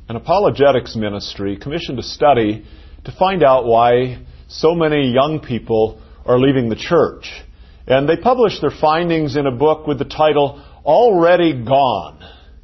an apologetics ministry commissioned a study to find out why so many young people are leaving the church. And they published their findings in a book with the title, Already Gone.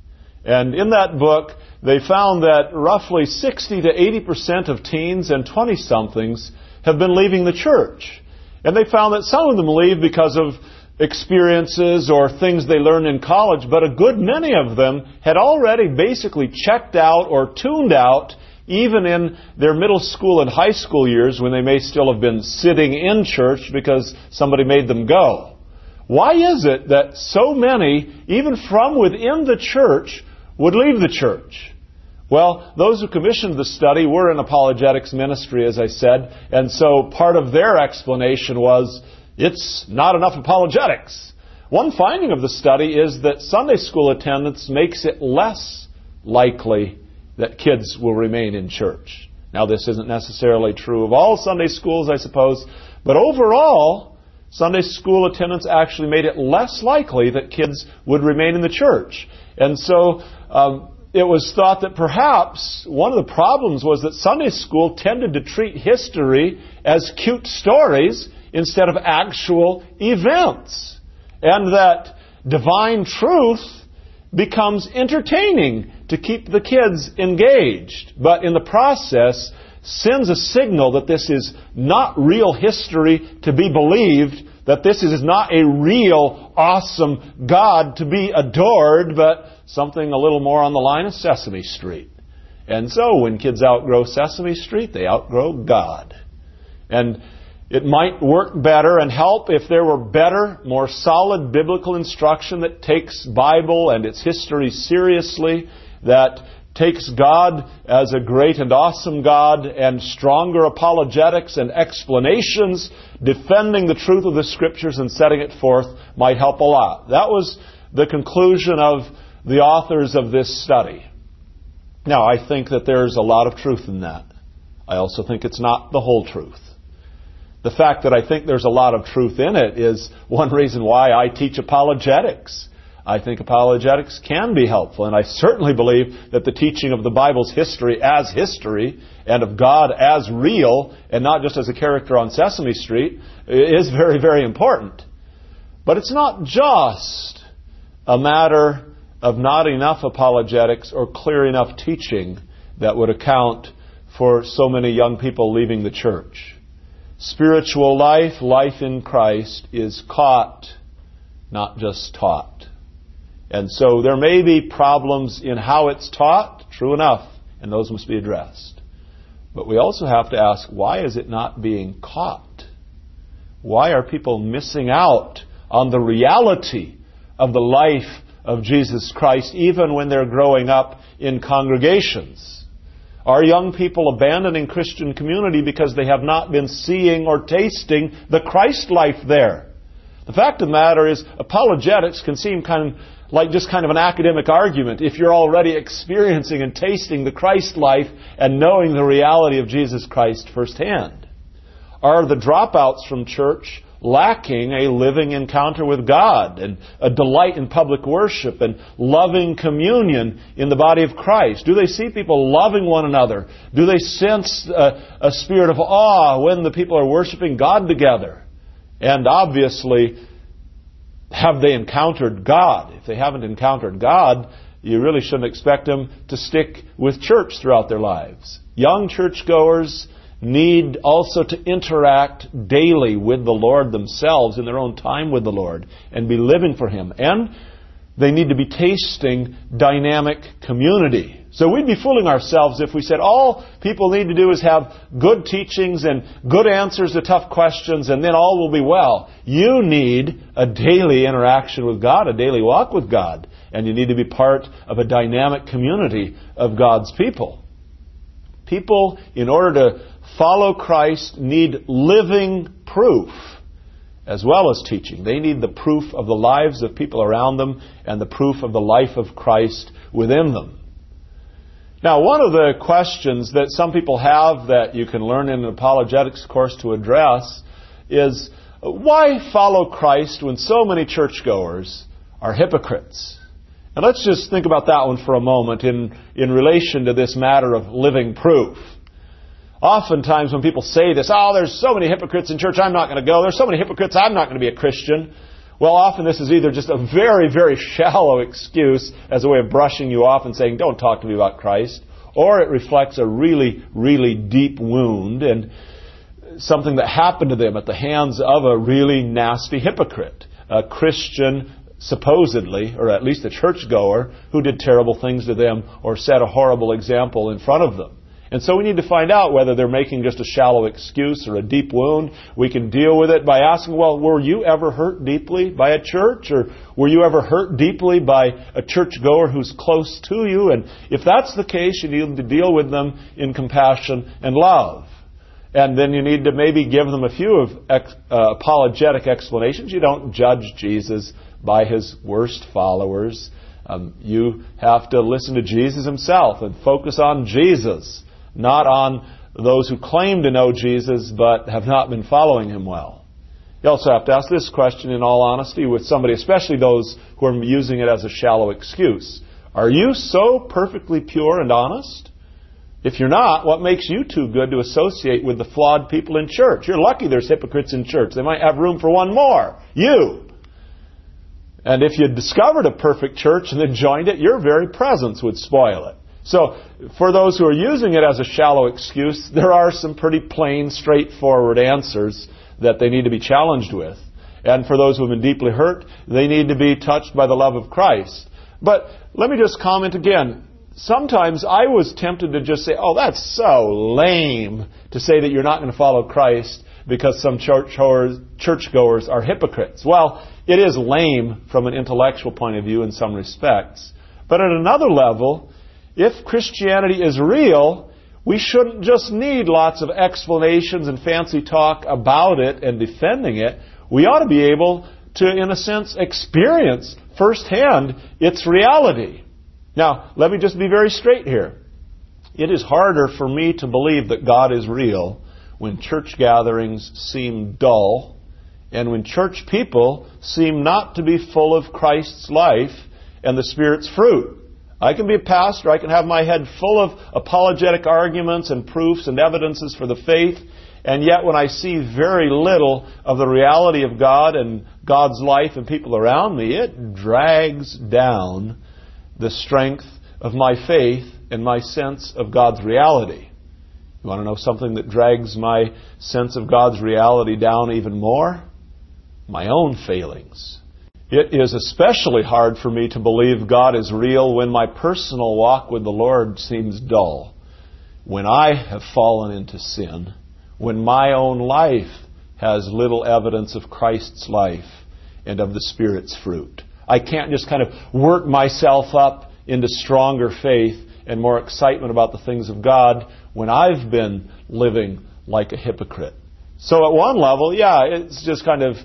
And in that book, they found that roughly 60 to 80% of teens and 20-somethings have been leaving the church. And they found that some of them leave because of experiences or things they learned in college, but a good many of them had already basically checked out or tuned out even in their middle school and high school years when they may still have been sitting in church because somebody made them go. Why is it that so many, even from within the church, would leave the church? Well, those who commissioned the study were in apologetics ministry, as I said, and so part of their explanation was, it's not enough apologetics. One finding of the study is that Sunday school attendance makes it less likely that kids will remain in church. Now, this isn't necessarily true of all Sunday schools, I suppose, but overall, Sunday school attendance actually made it less likely that kids would remain in the church. And so it was thought that perhaps one of the problems was that Sunday school tended to treat history as cute stories instead of actual events. And that divine truth becomes entertaining to keep the kids engaged. But in the process, sends a signal that this is not real history to be believed, that this is not a real, awesome God to be adored, but something a little more on the line of Sesame Street. And so when kids outgrow Sesame Street, they outgrow God. And it might work better and help if there were better, more solid biblical instruction that takes Bible and its history seriously, that takes God as a great and awesome God, and stronger apologetics and explanations defending the truth of the Scriptures and setting it forth might help a lot. That was the conclusion of the authors of this study. Now, I think that there's a lot of truth in that. I also think it's not the whole truth. The fact that I think there's a lot of truth in it is one reason why I teach apologetics. I think apologetics can be helpful, and I certainly believe that the teaching of the Bible's history as history and of God as real and not just as a character on Sesame Street is very, very important. But it's not just a matter of not enough apologetics or clear enough teaching that would account for so many young people leaving the church. Spiritual life, life in Christ, is caught, not just taught. And so there may be problems in how it's taught, true enough, and those must be addressed. But we also have to ask, why is it not being caught? Why are people missing out on the reality of the life of Jesus Christ, even when they're growing up in congregations? Are young people abandoning Christian community because they have not been seeing or tasting the Christ life there? The fact of the matter is, apologetics can seem kind of an academic argument if you're already experiencing and tasting the Christ life and knowing the reality of Jesus Christ firsthand. Are the dropouts from church lacking a living encounter with God and a delight in public worship and loving communion in the body of Christ? Do they see people loving one another? Do they sense a spirit of awe when the people are worshiping God together? And obviously, have they encountered God? If they haven't encountered God, you really shouldn't expect them to stick with church throughout their lives. Young churchgoers need also to interact daily with the Lord themselves in their own time with the Lord and be living for Him. And they need to be tasting dynamic community. So we'd be fooling ourselves if we said all people need to do is have good teachings and good answers to tough questions and then all will be well. You need a daily interaction with God, a daily walk with God. And you need to be part of a dynamic community of God's people. People, in order to follow Christ, need living proof as well as teaching. They need the proof of the lives of people around them and the proof of the life of Christ within them. Now, one of the questions that some people have that you can learn in an apologetics course to address is, why follow Christ when so many churchgoers are hypocrites? And let's just think about that one for a moment in relation to this matter of living proof. Oftentimes when people say this, there's so many hypocrites in church, I'm not going to go. There's so many hypocrites, I'm not going to be a Christian. Well, often this is either just a very, very shallow excuse as a way of brushing you off and saying, don't talk to me about Christ. Or it reflects a really, really deep wound and something that happened to them at the hands of a really nasty hypocrite. A Christian, supposedly, or at least a churchgoer, who did terrible things to them or set a horrible example in front of them. And so we need to find out whether they're making just a shallow excuse or a deep wound. We can deal with it by asking, well, were you ever hurt deeply by a church? Or were you ever hurt deeply by a churchgoer who's close to you? And if that's the case, you need to deal with them in compassion and love. And then you need to maybe give them a few apologetic explanations. You don't judge Jesus by his worst followers. You have to listen to Jesus himself and focus on Jesus, not on those who claim to know Jesus but have not been following him well. You also have to ask this question in all honesty with somebody, especially those who are using it as a shallow excuse. Are you so perfectly pure and honest? If you're not, what makes you too good to associate with the flawed people in church? You're lucky there's hypocrites in church. They might have room for one more. You. And if you discovered a perfect church and then joined it, your very presence would spoil it. So, for those who are using it as a shallow excuse, there are some pretty plain, straightforward answers that they need to be challenged with. And for those who have been deeply hurt, they need to be touched by the love of Christ. But let me just comment again. Sometimes I was tempted to just say, that's so lame to say that you're not going to follow Christ because some churchgoers are hypocrites. Well, it is lame from an intellectual point of view in some respects. But at another level, if Christianity is real, we shouldn't just need lots of explanations and fancy talk about it and defending it. We ought to be able to, in a sense, experience firsthand its reality. Now, let me just be very straight here. It is harder for me to believe that God is real when church gatherings seem dull and when church people seem not to be full of Christ's life and the Spirit's fruit. I can be a pastor, I can have my head full of apologetic arguments and proofs and evidences for the faith, and yet when I see very little of the reality of God and God's life and people around me, it drags down the strength of my faith and my sense of God's reality. You want to know something that drags my sense of God's reality down even more? My own failings. It is especially hard for me to believe God is real when my personal walk with the Lord seems dull, when I have fallen into sin, when my own life has little evidence of Christ's life and of the Spirit's fruit. I can't just kind of work myself up into stronger faith and more excitement about the things of God when I've been living like a hypocrite. So at one level, it's just kind of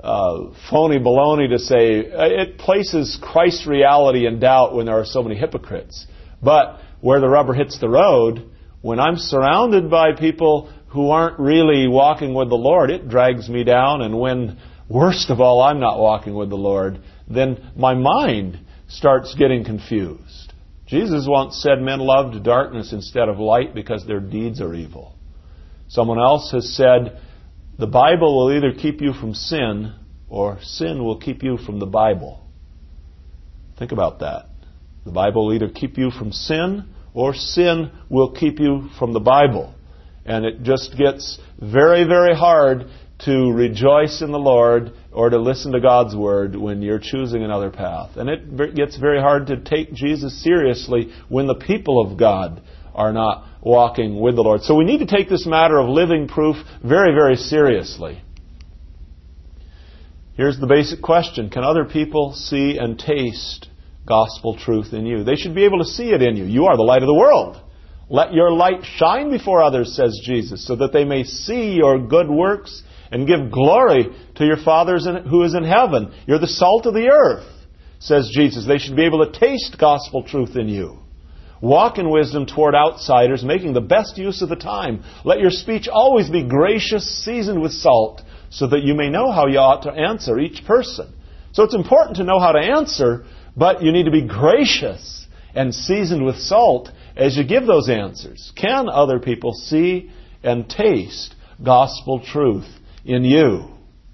phony baloney to say it places Christ's reality in doubt when there are so many hypocrites. But where the rubber hits the road, when I'm surrounded by people who aren't really walking with the Lord, it drags me down. And when, worst of all, I'm not walking with the Lord, then my mind starts getting confused. Jesus once said men loved darkness instead of light because their deeds are evil. Someone else has said, the Bible will either keep you from sin or sin will keep you from the Bible. Think about that. The Bible will either keep you from sin or sin will keep you from the Bible. And it just gets very, very hard to rejoice in the Lord or to listen to God's Word when you're choosing another path. And it gets very hard to take Jesus seriously when the people of God are not walking with the Lord. So we need to take this matter of living proof very, very seriously. Here's the basic question. Can other people see and taste gospel truth in you? They should be able to see it in you. You are the light of the world. Let your light shine before others, says Jesus, so that they may see your good works and give glory to your Father who is in heaven. You're the salt of the earth, says Jesus. They should be able to taste gospel truth in you. Walk in wisdom toward outsiders, making the best use of the time. Let your speech always be gracious, seasoned with salt, so that you may know how you ought to answer each person. So it's important to know how to answer, But you need to be gracious and seasoned with salt as you give those answers. Can other people see and taste gospel truth in you?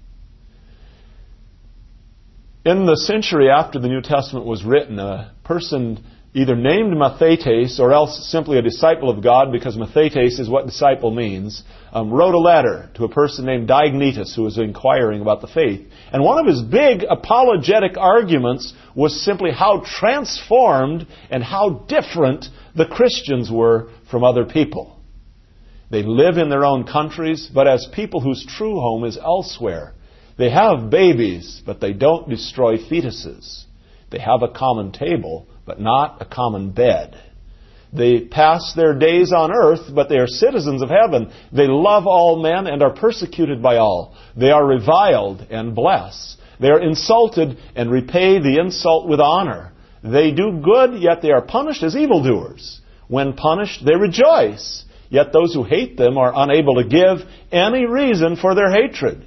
In the century after the New Testament was written, a person either named Mathetes or else simply a disciple of God, because Mathetes is what disciple means, wrote a letter to a person named Diognetus who was inquiring about the faith. And one of his big apologetic arguments was simply how transformed and how different the Christians were from other people. They live in their own countries, but as people whose true home is elsewhere. They have babies, but they don't destroy fetuses. They have a common table, but not a common bed. They pass their days on earth, but they are citizens of heaven. They love all men and are persecuted by all. They are reviled and bless. They are insulted and repay the insult with honor. They do good, yet they are punished as evildoers. When punished, they rejoice. Yet those who hate them are unable to give any reason for their hatred.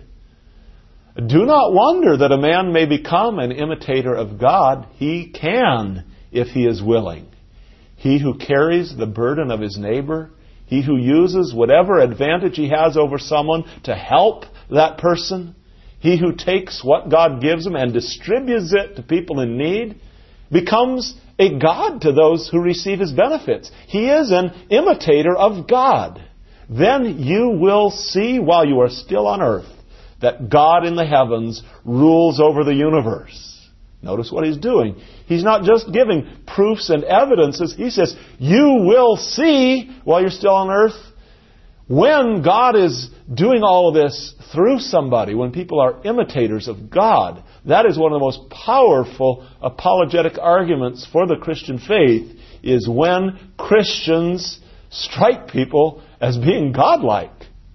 Do not wonder that a man may become an imitator of God. He can, if he is willing. He who carries the burden of his neighbor, he who uses whatever advantage he has over someone to help that person, he who takes what God gives him and distributes it to people in need, becomes a God to those who receive his benefits. He is an imitator of God. Then you will see while you are still on earth that God in the heavens rules over the universe. Notice what he's doing. He's not just giving proofs and evidences. He says, you will see while you're still on earth. When God is doing all of this through somebody, when people are imitators of God, that is one of the most powerful apologetic arguments for the Christian faith, is when Christians strike people as being godlike.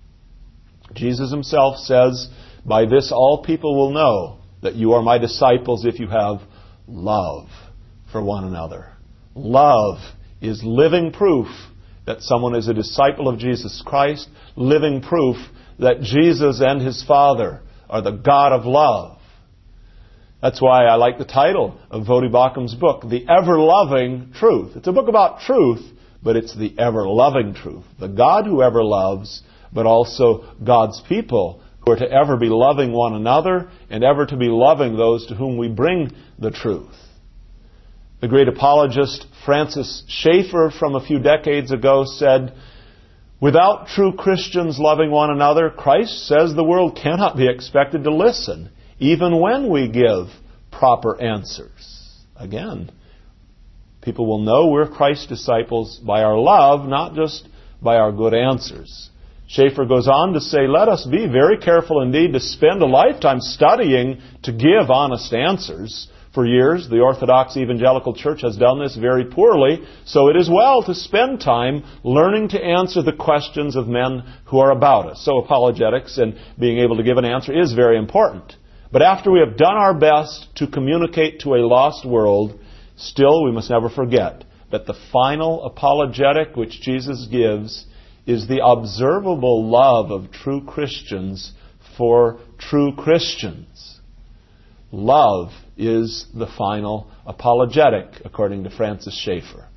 Jesus himself says, by this all people will know that you are my disciples if you have love for one another. Love is living proof that someone is a disciple of Jesus Christ, living proof that Jesus and his Father are the God of love. That's why I like the title of Voddie Baucham's book, The Ever-Loving Truth. It's a book about truth, but it's the ever-loving truth. The God who ever loves, but also God's people who are to ever be loving one another and ever to be loving those to whom we bring the truth. The great apologist Francis Schaeffer from a few decades ago said, without true Christians loving one another, Christ says the world cannot be expected to listen, even when we give proper answers. Again, people will know we're Christ's disciples by our love, not just by our good answers. Schaeffer goes on to say, let us be very careful indeed to spend a lifetime studying to give honest answers. For years, the Orthodox Evangelical Church has done this very poorly, so it is well to spend time learning to answer the questions of men who are about us. So apologetics and being able to give an answer is very important. But after we have done our best to communicate to a lost world, still we must never forget that the final apologetic which Jesus gives is the observable love of true Christians for true Christians. Love is the final apologetic, according to Francis Schaeffer.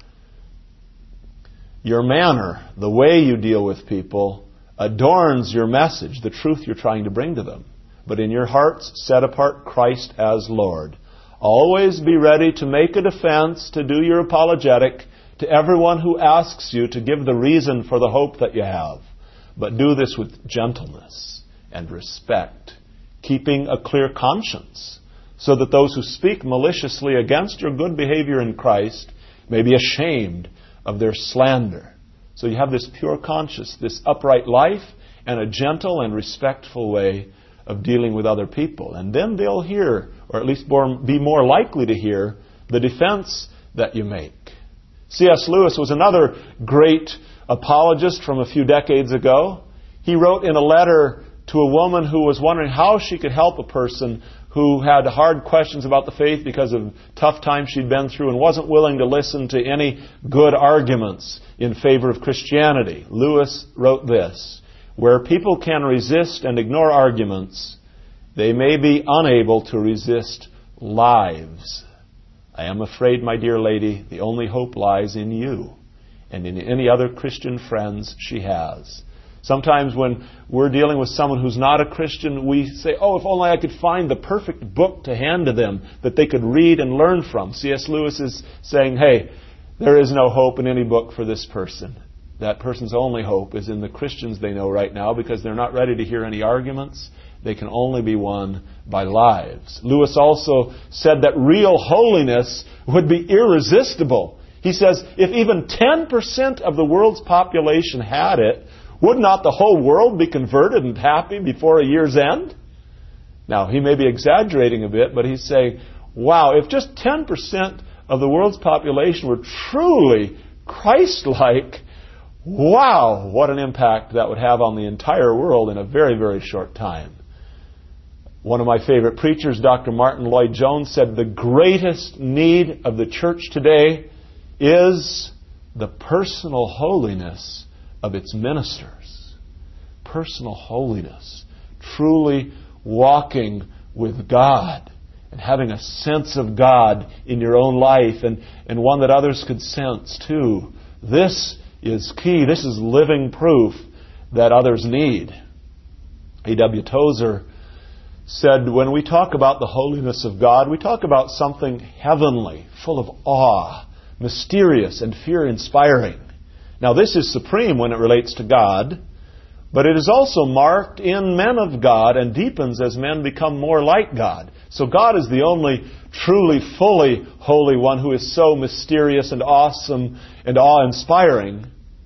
Your manner, the way you deal with people, adorns your message, the truth you're trying to bring to them. But in your hearts, set apart Christ as Lord. Always be ready to make a defense, to do your apologetic to everyone who asks you to give the reason for the hope that you have. But do this with gentleness and respect, keeping a clear conscience, so that those who speak maliciously against your good behavior in Christ may be ashamed of their slander. So you have this pure conscience, this upright life, and a gentle and respectful way of dealing with other people. And then they'll hear, or at least be more likely to hear, the defense that you make. C.S. Lewis was another great apologist from a few decades ago. He wrote in a letter to a woman who was wondering how she could help a person who had hard questions about the faith because of tough times she'd been through and wasn't willing to listen to any good arguments in favor of Christianity. Lewis wrote this, where people can resist and ignore arguments, they may be unable to resist lives. I am afraid, my dear lady, the only hope lies in you and in any other Christian friends she has. Sometimes when we're dealing with someone who's not a Christian, we say, oh, if only I could find the perfect book to hand to them that they could read and learn from. C.S. Lewis is saying, hey, there is no hope in any book for this person. That person's only hope is in the Christians they know right now, because they're not ready to hear any arguments. They can only be won by lives. Lewis also said that real holiness would be irresistible. He says, if even 10% of the world's population had it, would not the whole world be converted and happy before a year's end? Now, he may be exaggerating a bit, but he's saying, wow, if just 10% of the world's population were truly Christ-like, wow, what an impact that would have on the entire world in a very, very short time. One of my favorite preachers, Dr. Martin Lloyd-Jones, said the greatest need of the church today is the personal holiness of its ministers. Personal holiness. Truly walking with God and having a sense of God in your own life, and one that others could sense too. This is key. This is living proof that others need. A.W. Tozer said, when we talk about the holiness of God, we talk about something heavenly, full of awe, mysterious and fear-inspiring. Now, this is supreme when it relates to God, but it is also marked in men of God and deepens as men become more like God. So God is the only truly, fully holy one who is so mysterious and awesome and awe-inspiring.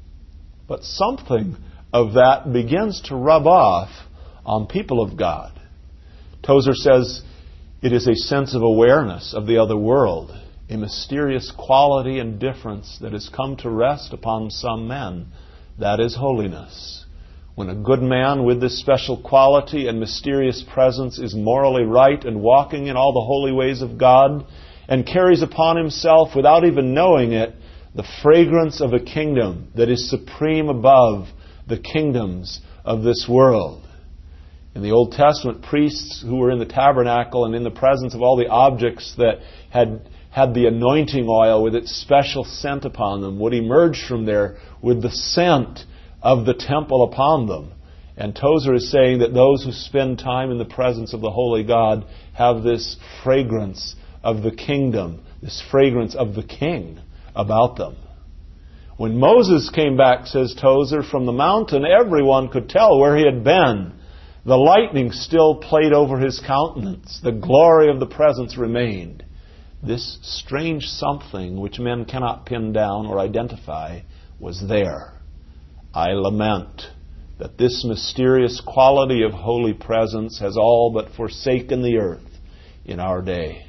But something of that begins to rub off on people of God. Tozer says it is a sense of awareness of the other world, a mysterious quality and difference that has come to rest upon some men. That is holiness. When a good man with this special quality and mysterious presence is morally right and walking in all the holy ways of God, and carries upon himself, without even knowing it, the fragrance of a kingdom that is supreme above the kingdoms of this world. In the Old Testament, priests who were in the tabernacle and in the presence of all the objects that had the anointing oil with its special scent upon them would emerge from there with the scent of the temple upon them. And Tozer is saying that those who spend time in the presence of the Holy God have this fragrance of the kingdom, this fragrance of the King about them. When Moses came back, says Tozer, from the mountain, everyone could tell where he had been. The lightning still played over his countenance. The glory of the presence remained. This strange something which men cannot pin down or identify was there. I lament that this mysterious quality of holy presence has all but forsaken the earth in our day.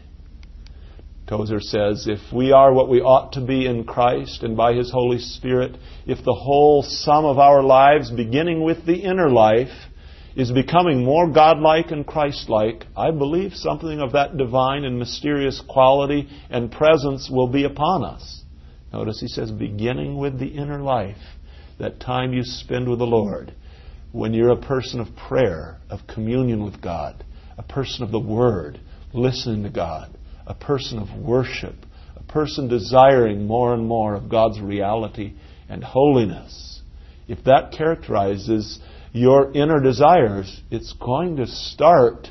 Tozer says, if we are what we ought to be in Christ and by His Holy Spirit, if the whole sum of our lives, beginning with the inner life, is becoming more godlike and Christ-like, I believe something of that divine and mysterious quality and presence will be upon us. Notice he says, beginning with the inner life, that time you spend with the Lord, when you're a person of prayer, of communion with God, a person of the Word, listening to God, a person of worship, a person desiring more and more of God's reality and holiness. If that characterizes your inner desires, it's going to start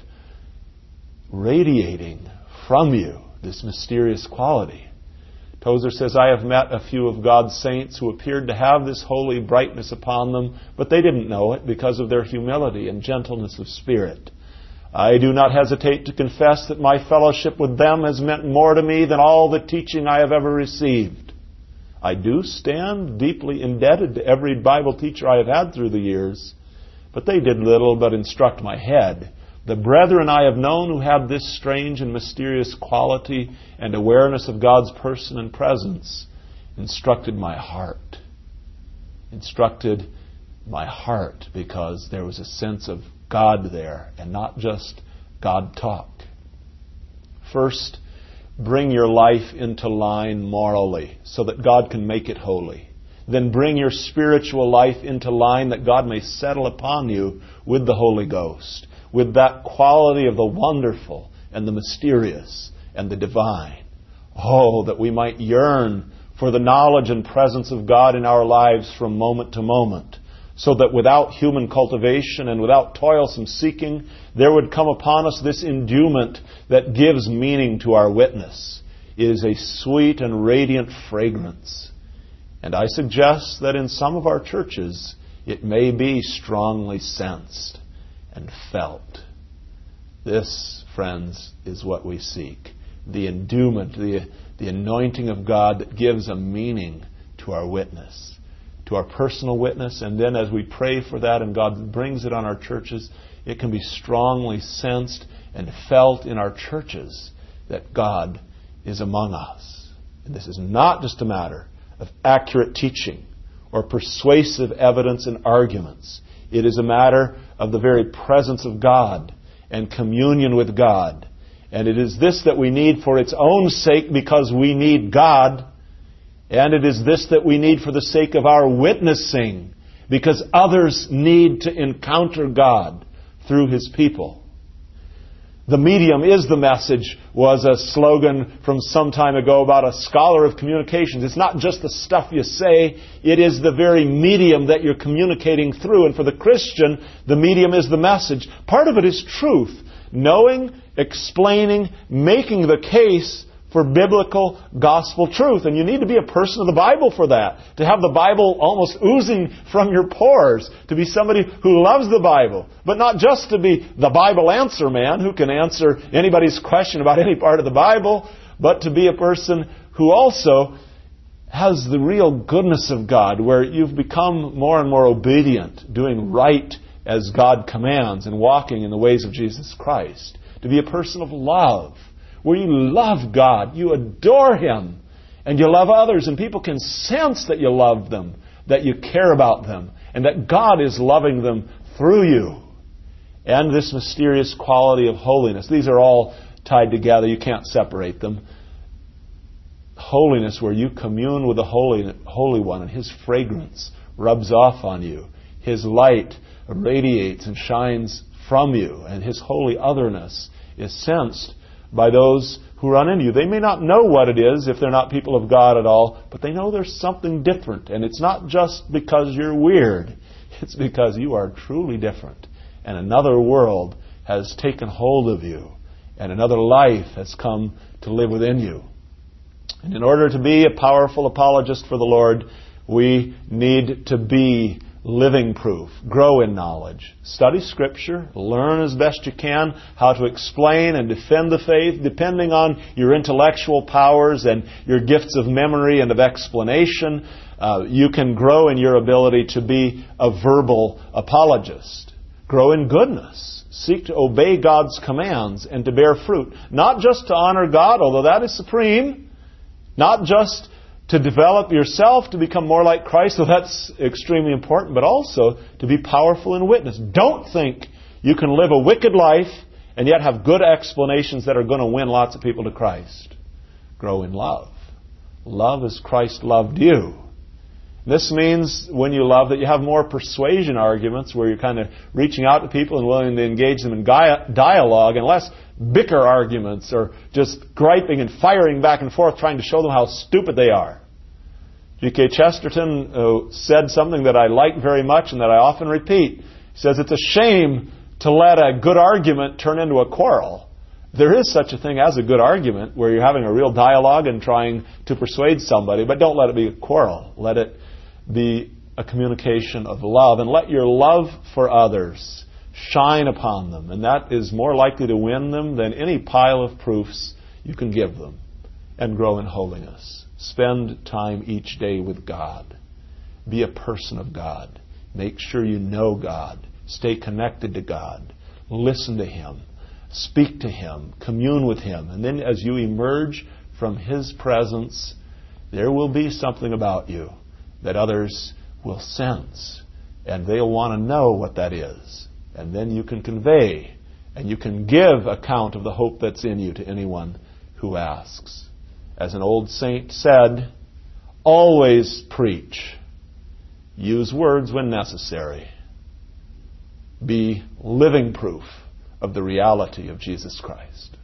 radiating from you this mysterious quality. Tozer says, I have met a few of God's saints who appeared to have this holy brightness upon them, but they didn't know it because of their humility and gentleness of spirit. I do not hesitate to confess that my fellowship with them has meant more to me than all the teaching I have ever received. I do stand deeply indebted to every Bible teacher I have had through the years, but they did little but instruct my head. The brethren I have known who had this strange and mysterious quality and awareness of God's person and presence instructed my heart. Instructed my heart because there was a sense of God there and not just God talk. First, bring your life into line morally so that God can make it holy. Then bring your spiritual life into line that God may settle upon you with the Holy Ghost, with that quality of the wonderful and the mysterious and the divine. Oh, that we might yearn for the knowledge and presence of God in our lives from moment to moment, so that without human cultivation and without toilsome seeking, there would come upon us this endowment that gives meaning to our witness. It is a sweet and radiant fragrance. And I suggest that in some of our churches, it may be strongly sensed and felt. This, friends, is what we seek. The endowment, the anointing of God that gives a meaning to our witness, to our personal witness. And then as we pray for that and God brings it on our churches, it can be strongly sensed and felt in our churches that God is among us. And this is not just a matter of accurate teaching or persuasive evidence and arguments. It is a matter of the very presence of God and communion with God. And it is this that we need for its own sake, because we need God. And it is this that we need for the sake of our witnessing, because others need to encounter God through His people. The medium is the message was a slogan from some time ago about a scholar of communications. It's not just the stuff you say, it is the very medium that you're communicating through. And for the Christian, the medium is the message. Part of it is truth. Knowing, explaining, making the case for biblical gospel truth. And you need to be a person of the Bible for that. To have the Bible almost oozing from your pores. To be somebody who loves the Bible. But not just to be the Bible answer man who can answer anybody's question about any part of the Bible. But to be a person who also has the real goodness of God, where you've become more and more obedient, doing right as God commands and walking in the ways of Jesus Christ. To be a person of love, where you love God, you adore Him, and you love others, and people can sense that you love them, that you care about them, and that God is loving them through you. And this mysterious quality of holiness. These are all tied together. You can't separate them. Holiness, where you commune with the Holy One, and His fragrance rubs off on you. His light radiates and shines from you, and His holy otherness is sensed by those who run into you. They may not know what it is if they're not people of God at all, but they know there's something different. And it's not just because you're weird. It's because you are truly different. And another world has taken hold of you. And another life has come to live within you. And in order to be a powerful apologist for the Lord, we need to be living proof. Grow in knowledge. Study Scripture. Learn as best you can how to explain and defend the faith, depending on your intellectual powers and your gifts of memory and of explanation. You can grow in your ability to be a verbal apologist. Grow in goodness. Seek to obey God's commands and to bear fruit. Not just to honor God, although that is supreme. Not just to develop yourself to become more like Christ, so that's extremely important, but also to be powerful in witness. Don't think you can live a wicked life and yet have good explanations that are going to win lots of people to Christ. Grow in love. Love as Christ loved you. This means when you love that you have more persuasion arguments where you're kind of reaching out to people and willing to engage them in dialogue, and less bicker arguments or just griping and firing back and forth trying to show them how stupid they are. G.K. Chesterton said something that I like very much and that I often repeat. He says it's a shame to let a good argument turn into a quarrel. There is such a thing as a good argument where you're having a real dialogue and trying to persuade somebody, but don't let it be a quarrel. Let it be a communication of love, and let your love for others shine upon them, and that is more likely to win them than any pile of proofs you can give them. And grow in holiness. Spend time each day with God. Be a person of God. Make sure you know God. Stay connected to God. Listen to Him. Speak to Him. Commune with Him. And then as you emerge from His presence, there will be something about you that others will sense. And they'll want to know what that is. And then you can convey and you can give account of the hope that's in you to anyone who asks. As an old saint said, always preach. Use words when necessary. Be living proof of the reality of Jesus Christ.